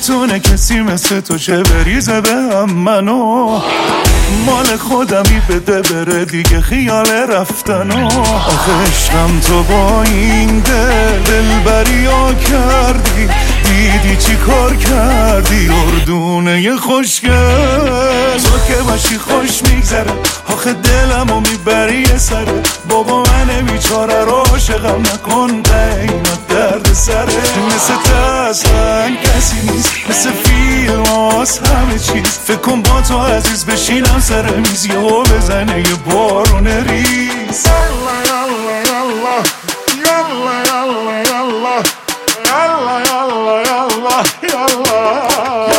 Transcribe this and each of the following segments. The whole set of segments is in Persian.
نمیتونه کسی مثل تو چه بریزه به هم منو، مال خودمی بده بره دیگه خیال رفتنو. آخه عشقم تو با این دلبری ها کردی، دیدی چی کار کردی اردونه خوشگل. تو که باشی خوش میگذره، آخه دلمو میبری یه سره. بابا من بیچاره رو عاشقم نکن، اینات درد سره. مثل تسلن کسی نیست، مثل فیلم هاست همه چیز. فکر کن با تو عزیز بشینم سر میز یهو بزنه یه بارون ریز. یالا یالا یالا یالا یالا یالا یالا یالا یالا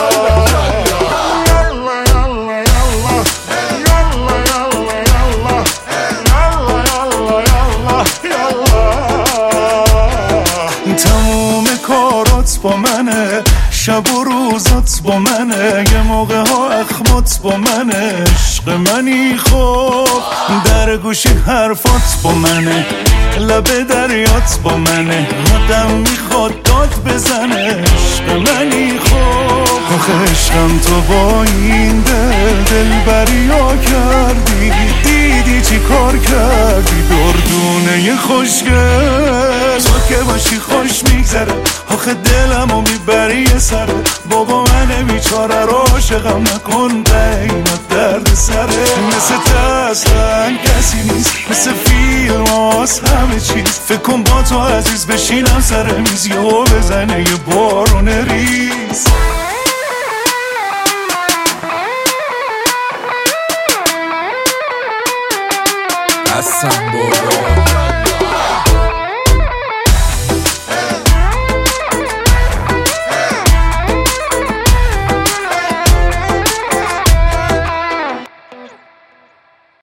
تموم کارات با منه، شب و روزات با منه، یه موقع ها اخمات با منه. عشق منی خوب در گوشی حرفات با منه، لب دریات با منه، آدم میخواد داد بزنه. عشق منی خوب، آخه عشقم تو با این دلبری ها کردی، دیدی چی کار کردی دردونه خوشگل. تو که باشی خوش میگذره، آخه دلمو میبری یه سره. بابا من بیچاره رو عاشقم نکن، اینات درد سره. مثل تسلن کسی نیست، مثل فیلم هاست همه چیز. فکر کن با تو عزیز بشینم سر میز یهو بزنه یه بارون ریز. حسن بابا